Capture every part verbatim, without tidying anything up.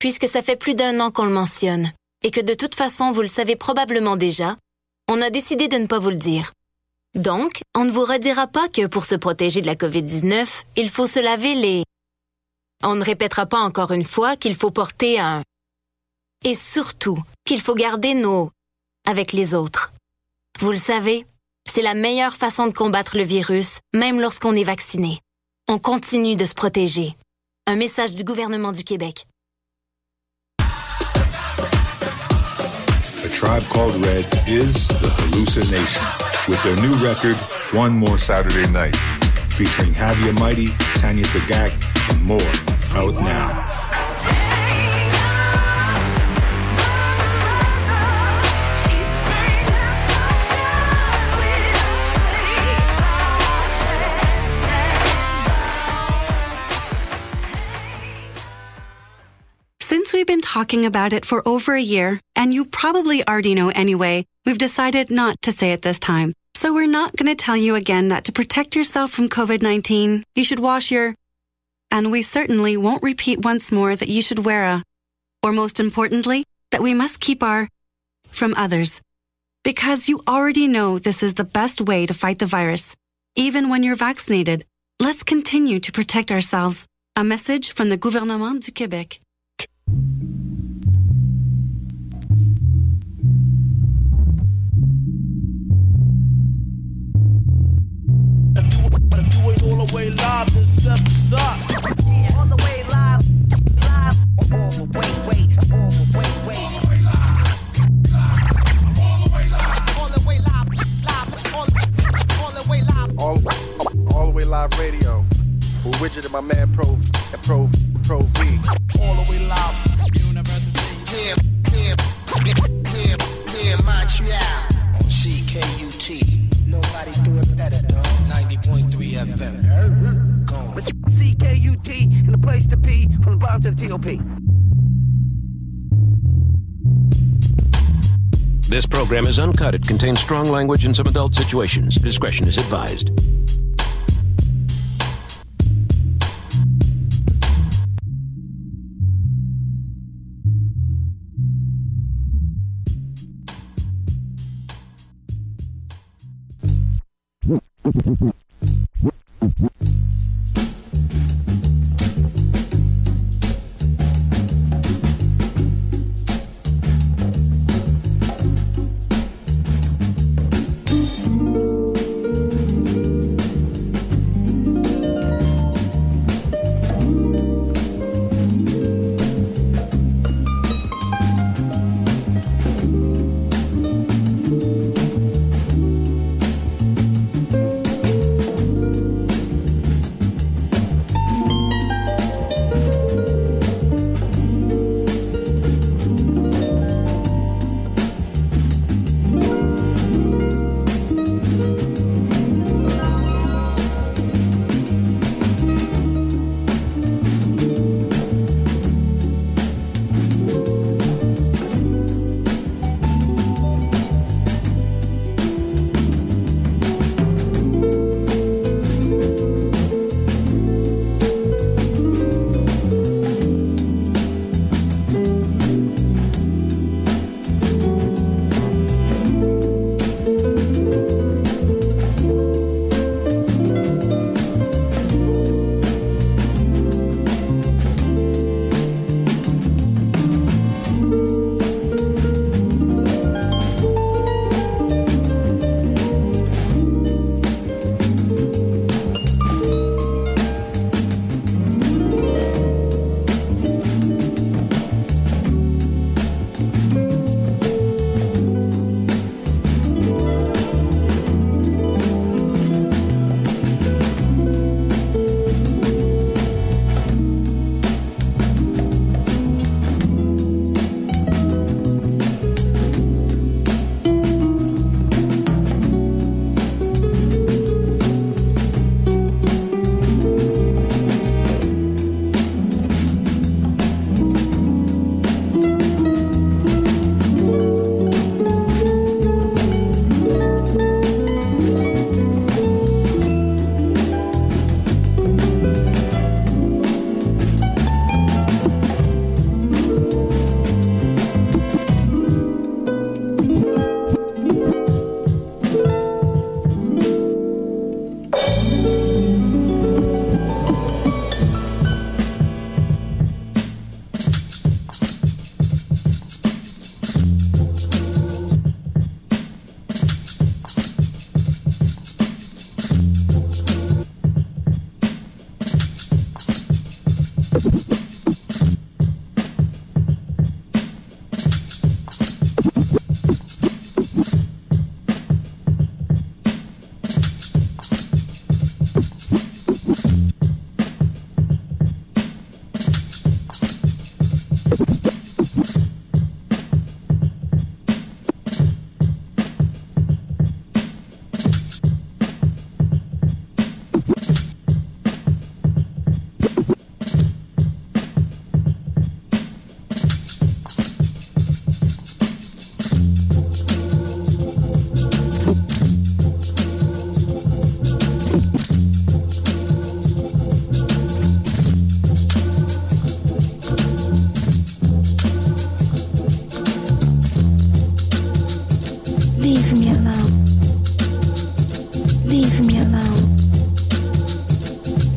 Puisque ça fait plus d'un an qu'on le mentionne, et que de toute façon vous le savez probablement déjà, on a décidé de ne pas vous le dire. Donc, on ne vous redira pas que pour se protéger de la covid dix-neuf, il faut se laver les... On ne répétera pas encore une fois qu'il faut porter un... Et surtout, qu'il faut garder nos... avec les autres. Vous le savez, c'est la meilleure façon de combattre le virus, même lorsqu'on est vacciné. On continue de se protéger. Un message du gouvernement du Québec. A Tribe Called Red is the hallucination with their new record, One More Saturday Night, featuring Javier Mighty, Tanya Tagaq, and more, out now. Since we've been talking about it for over a year, and you probably already know anyway, we've decided not to say it this time. So we're not going to tell you again that to protect yourself from covid nineteen, you should wash your... And we certainly won't repeat once more that you should wear a... Or most importantly, that we must keep our... from others. Because you already know this is the best way to fight the virus. Even when you're vaccinated, let's continue to protect ourselves. A message from the Gouvernement du Québec. If you ain't all the way live, then step aside. Yeah, all the way live, live, all the way, wait, all the way, wait. All the way live, all the way live, live, all, all the way live. All, all the way live radio. With Widget and my man Pro and Pro Pro V. All the way live. University. Clear, clear, clear, clear Montreal. On C K U T. Nobody do it better, dog. ninety point three F M. Go on. C K U T and the place to be from the bottom to the T O P. This program is uncut. It contains strong language and some adult situations. Discretion is advised.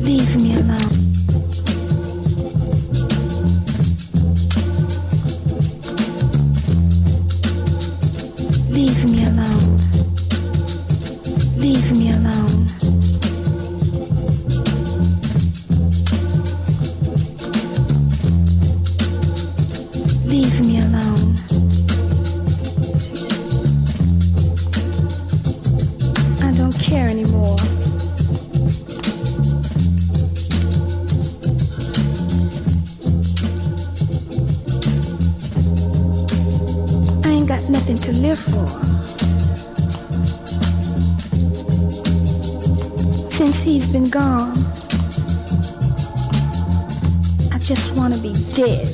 Leave me alone. Leave me alone. Leave me alone. Leave me alone. I don't care anymore. I ain't got nothing to live for. Since he's been gone, I just want to be dead.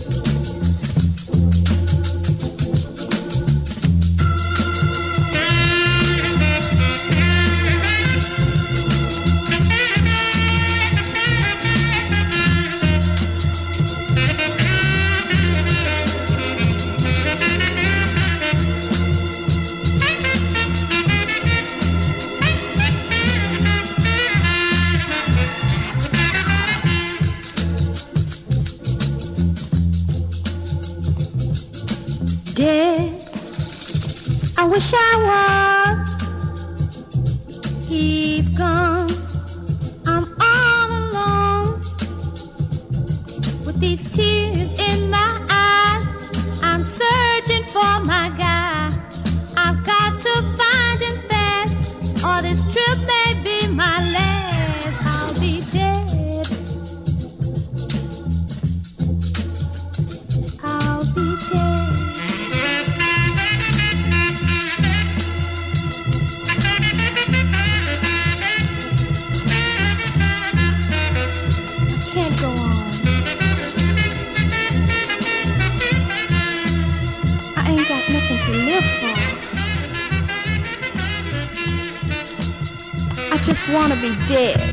Dead, I wish I was. He's gone, I'm all alone. With these tears in my eyes, I'm searching for my guy. I've got to find him fast, or this trip may be my last. I'll be dead. I'll be dead. I just want to be dead.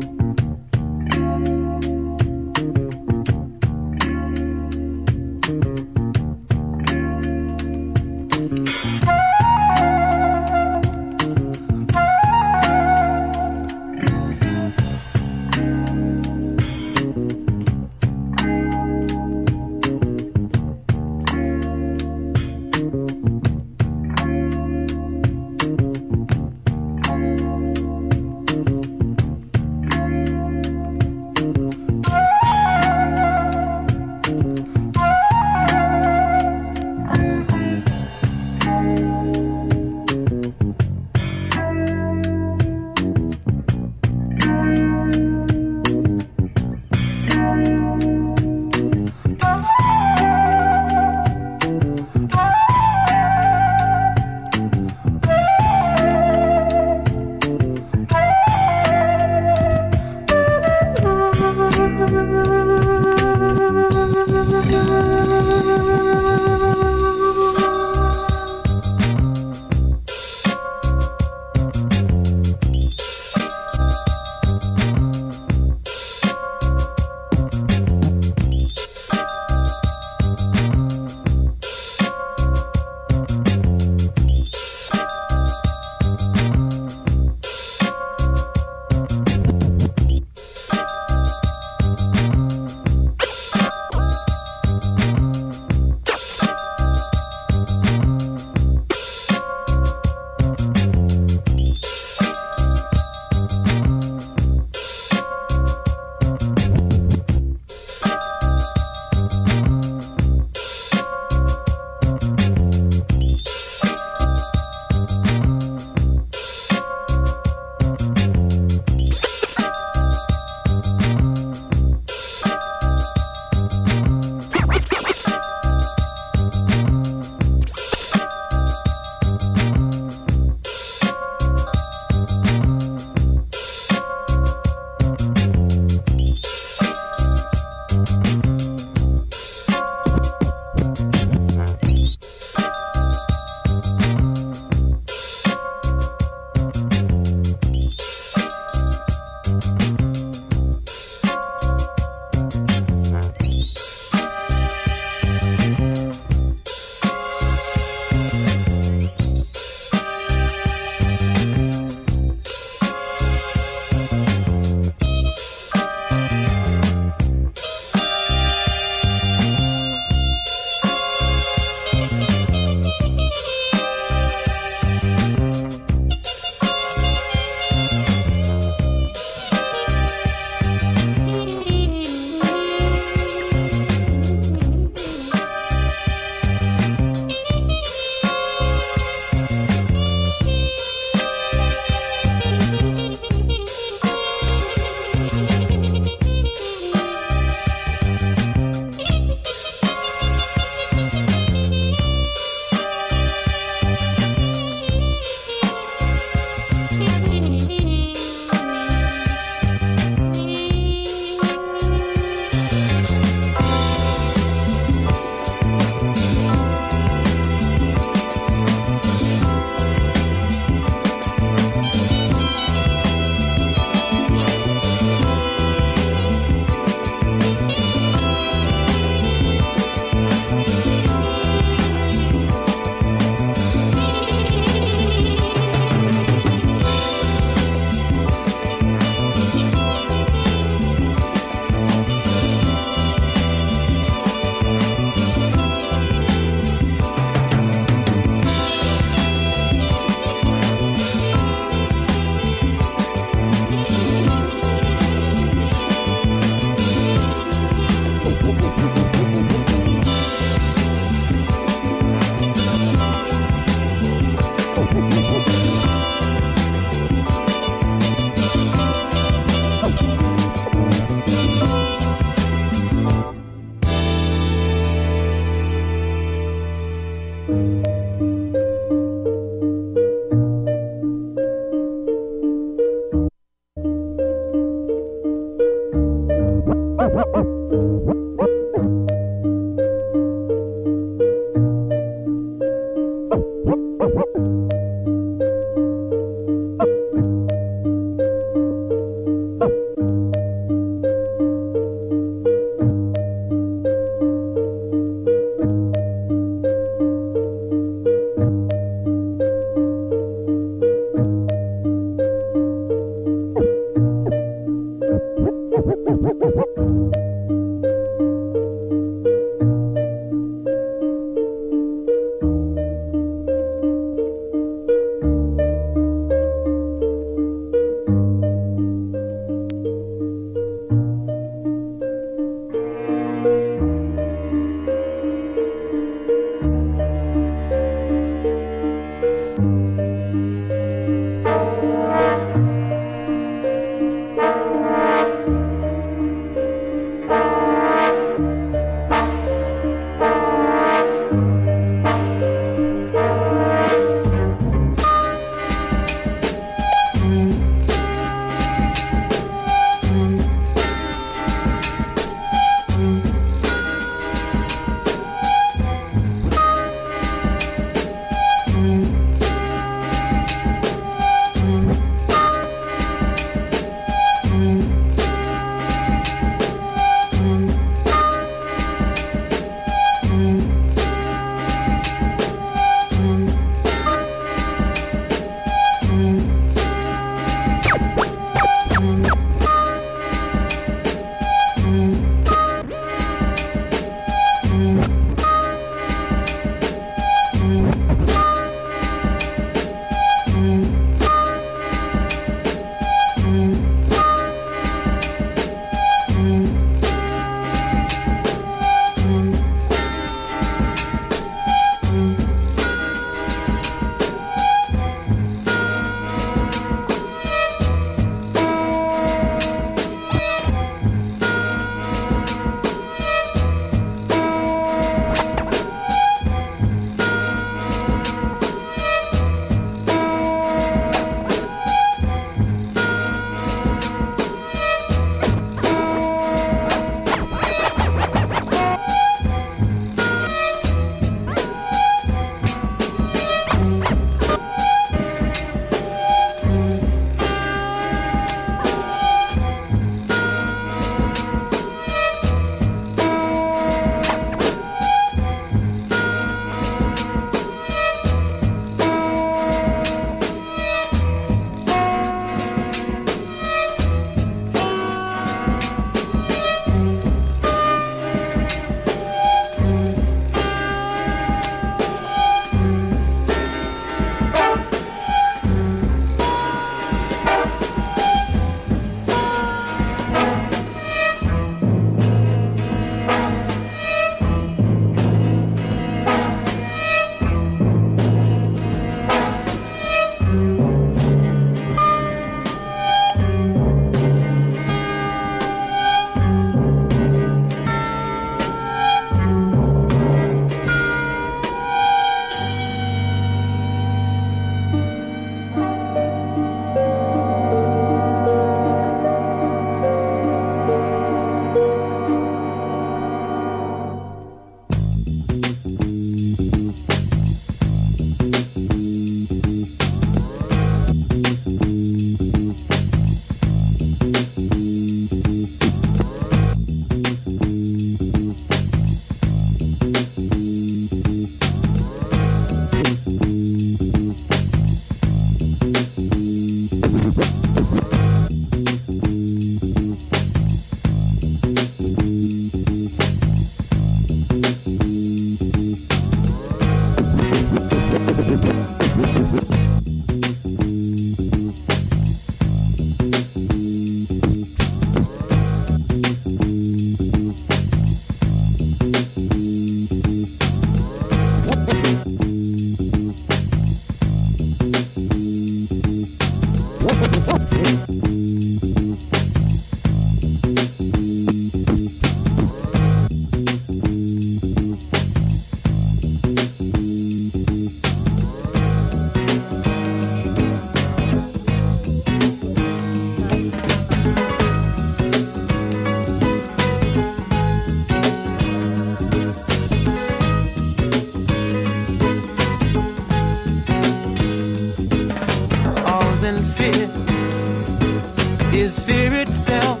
is fear itself.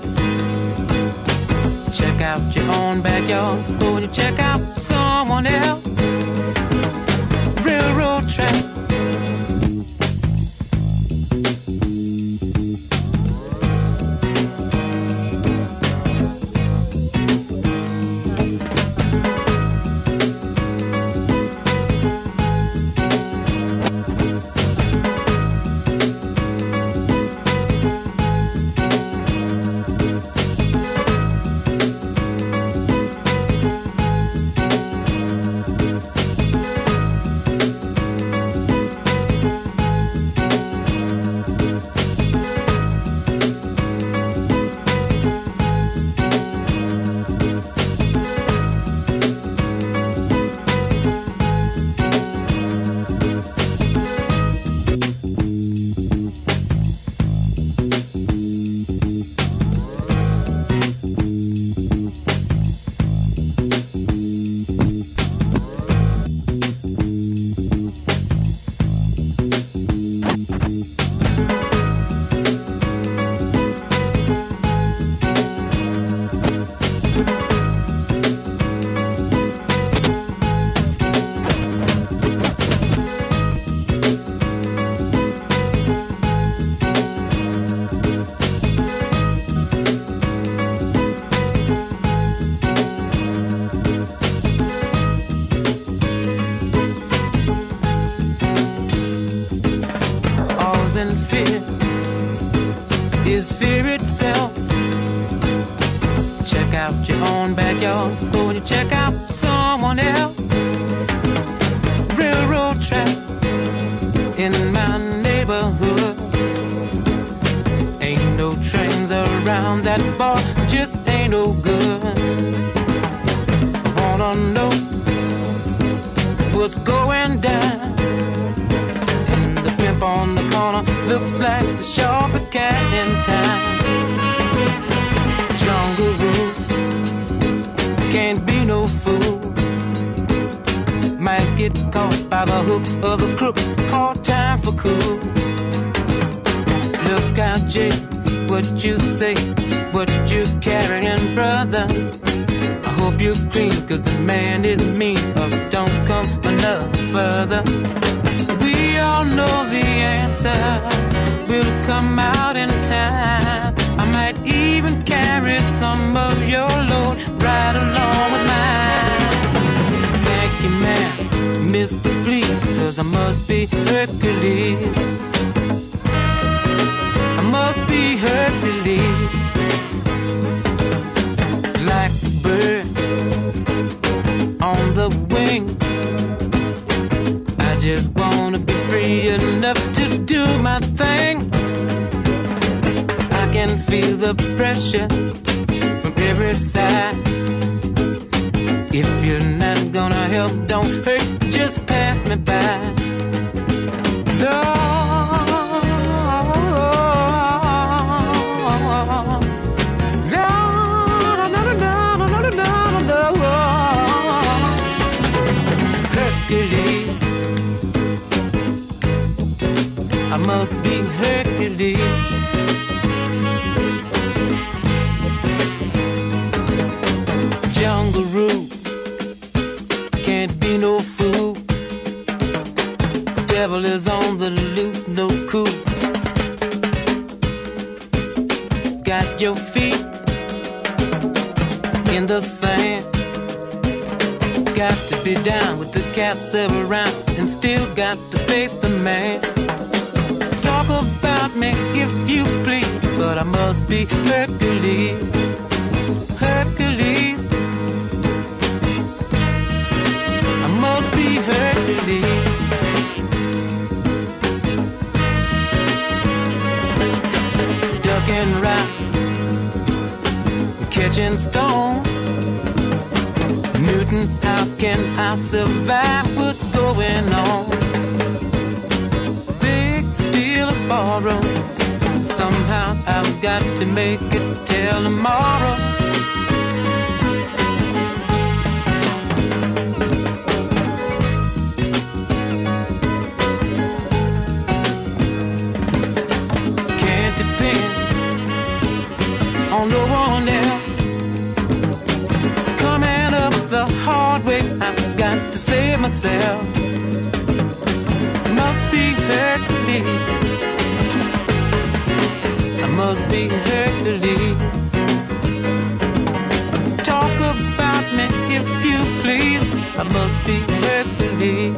Check out your own backyard before you check out someone else. Railroad track. Cause the man is mean, but don't come enough further. We all know the answer will come out in time. I might even carry some of your load right along with mine. Thank you, man, Mister Please, cause I must be Hercules. I must be Hercules. Like the bird on the wing, I just wanna be free enough to do my thing. I can feel the pressure from every side. If you're not gonna help, don't hurt, just pass me by. No. I must be Hercules. Jungle rule, can't be no fool. Devil is on the loose, no cool. Got your feet in the sand. Got to be down with the cats around, and still got to face the man. Talk about me if you please, but I must be Hercules. Hercules. I must be Hercules. Ducking rocks, catching stone. Newton, how can I survive what's going on? Big steel of borrow. Somehow I've got to make it till tomorrow. Can't depend myself. Must be Hercules. I must be Hercules. Talk about me if you please. I must be Hercules.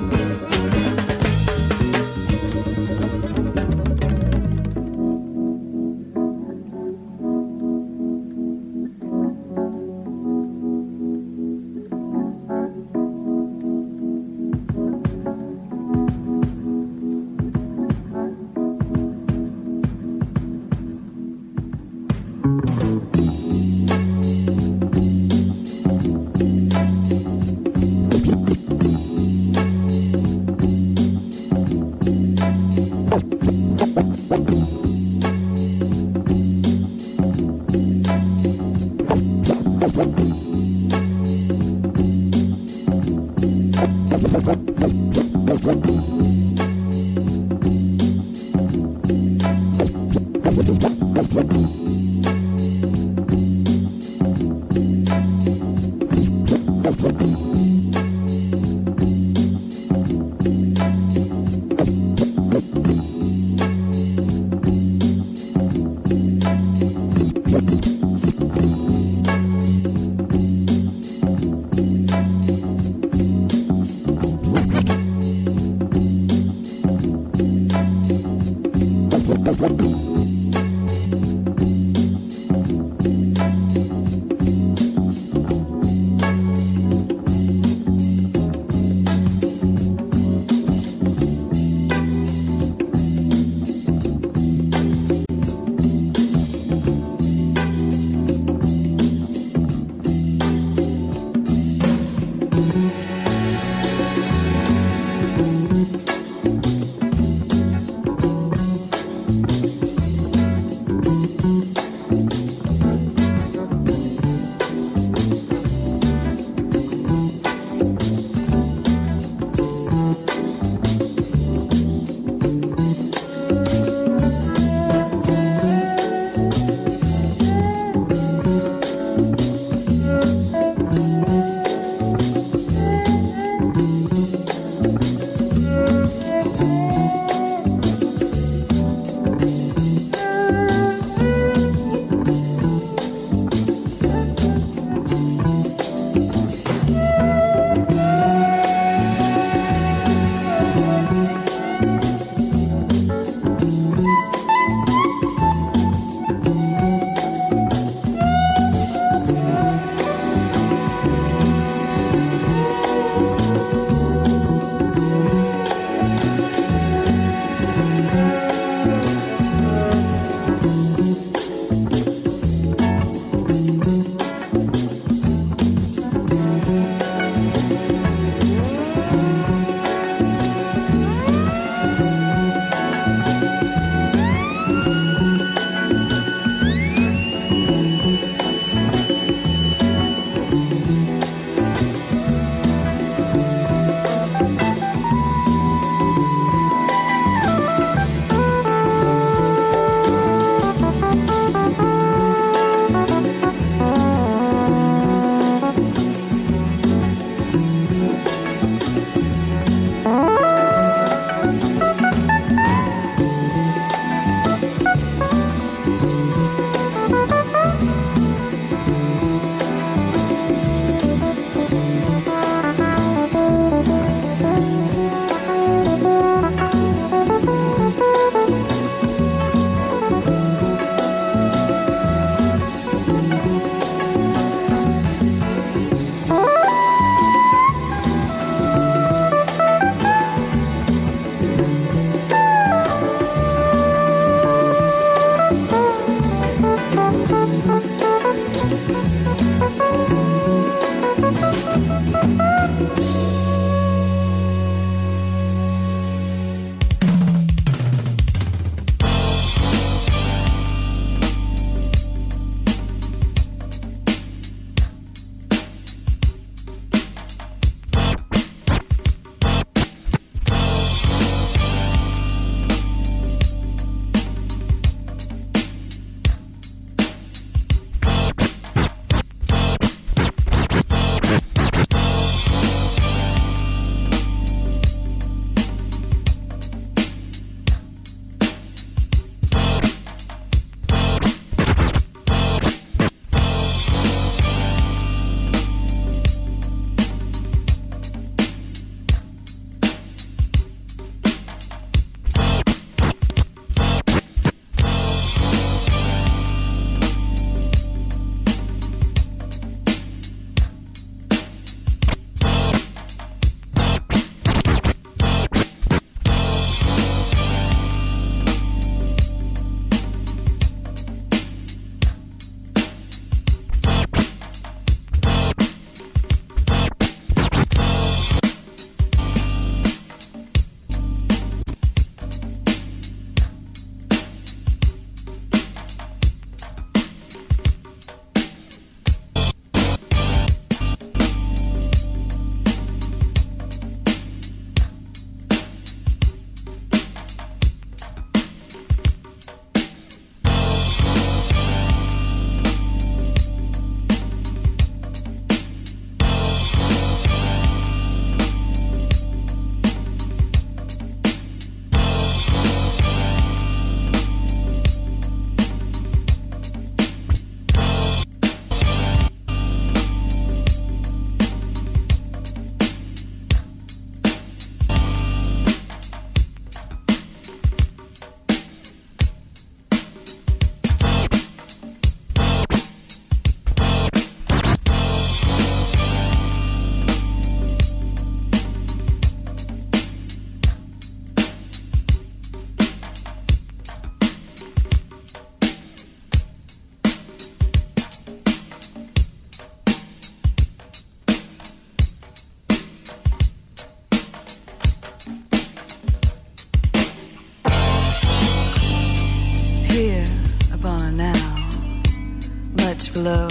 much below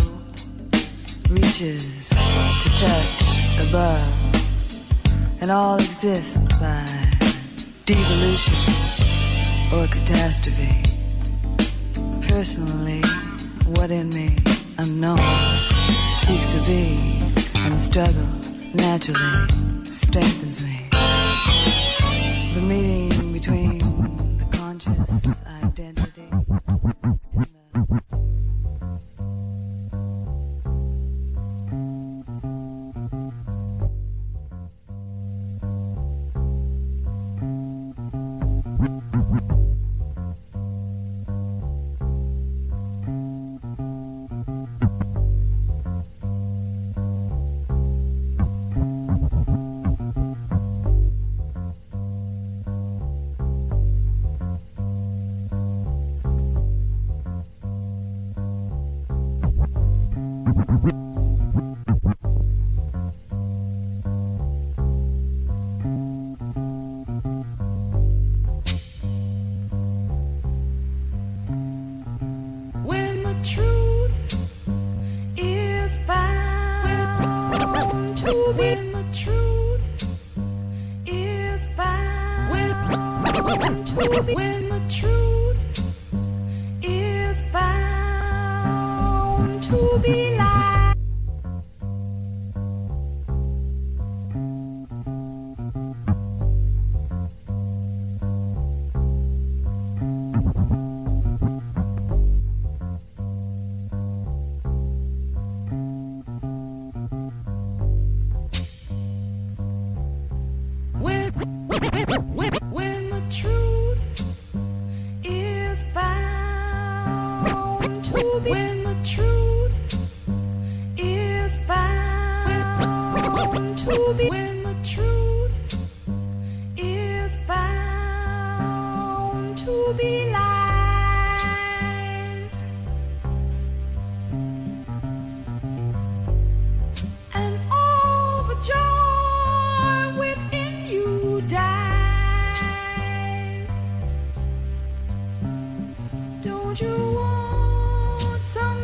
reaches to touch above, and all exists by devolution or catastrophe. Personally, what in me, unknown, seeks to be, and struggle naturally strengthens me. The meeting between the conscious identity and the...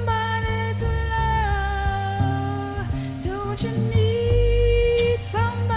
Somebody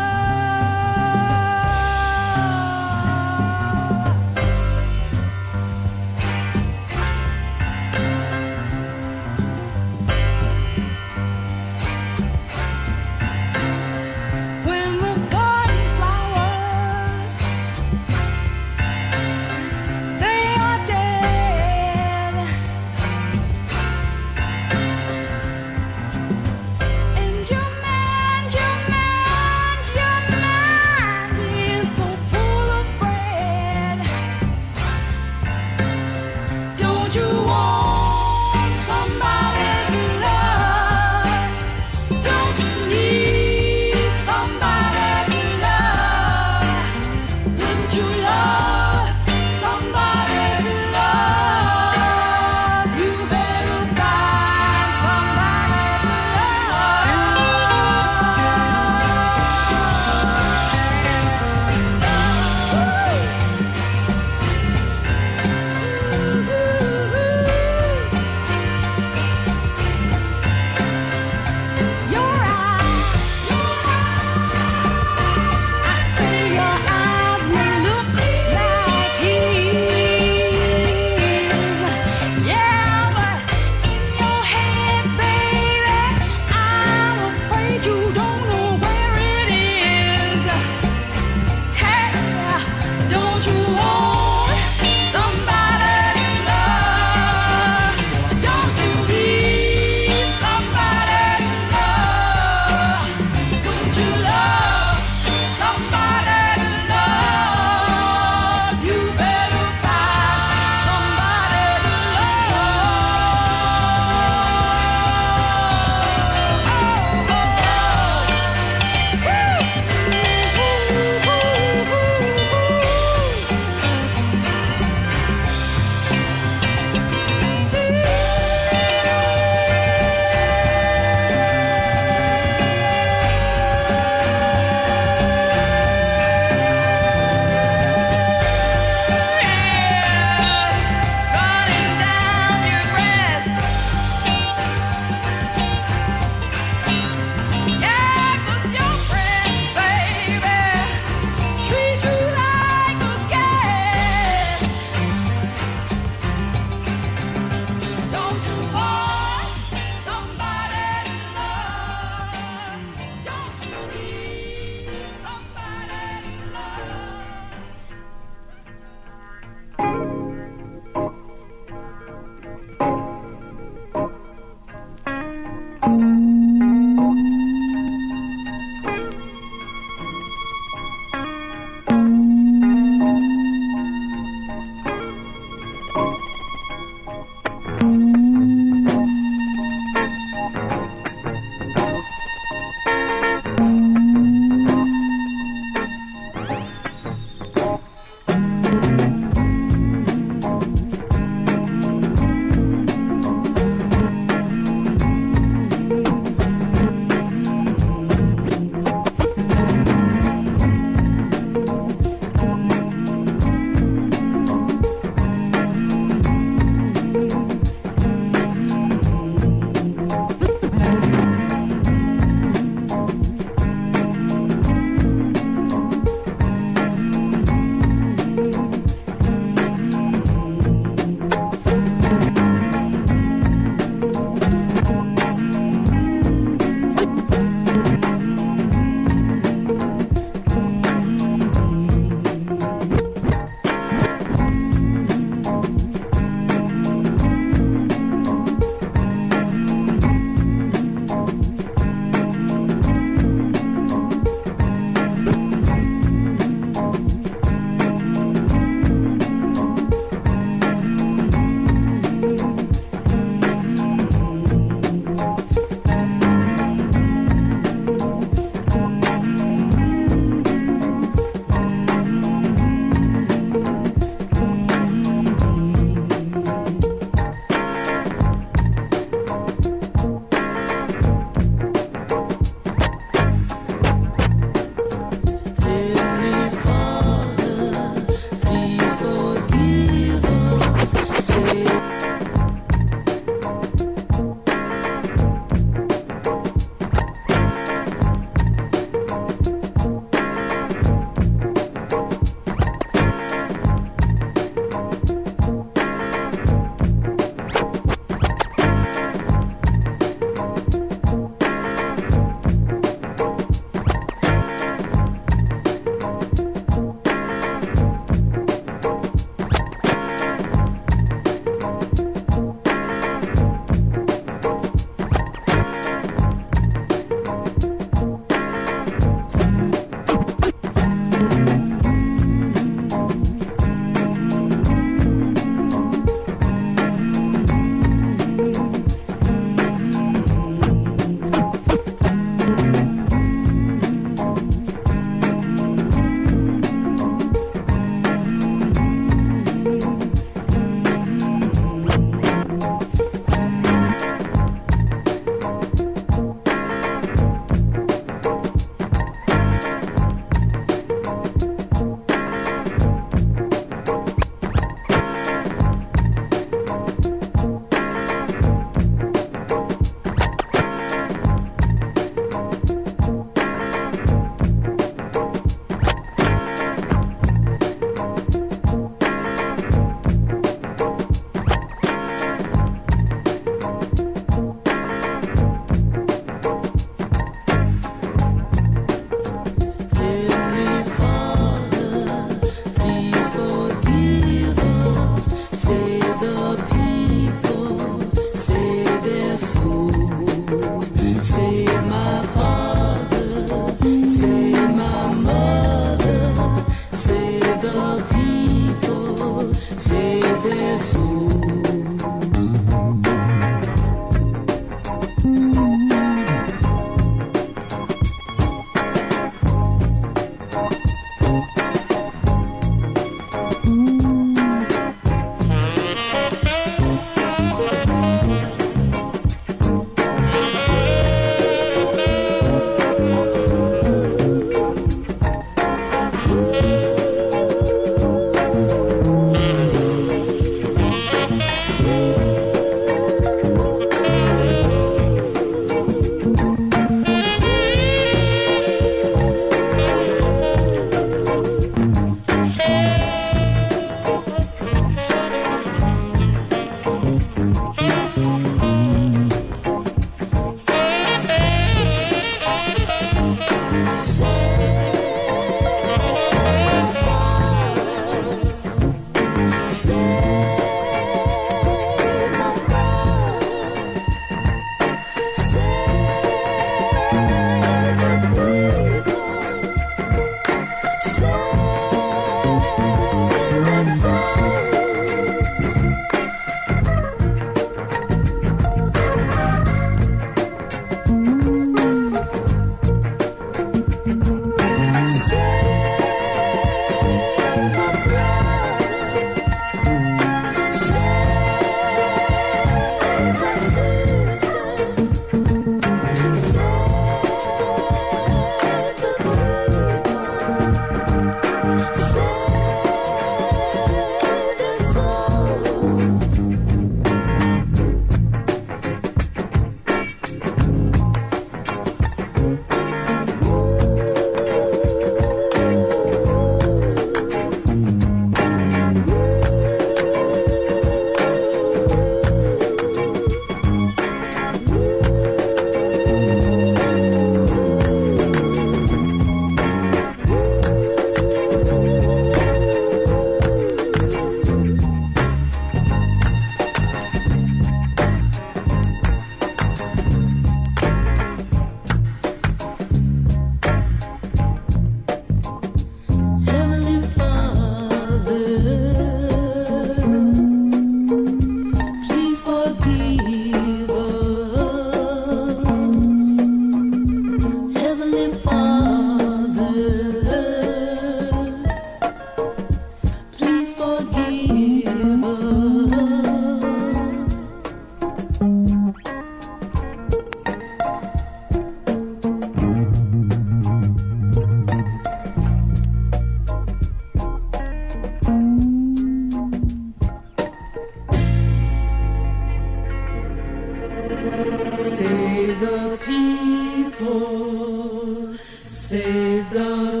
Save the people, save the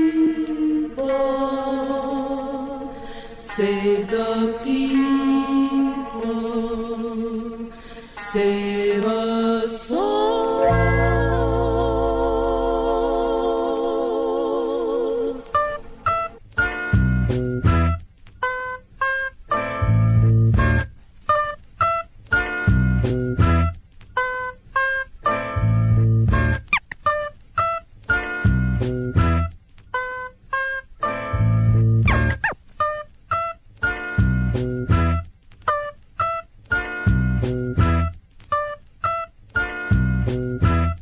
people, save the people, save us all. Thank you.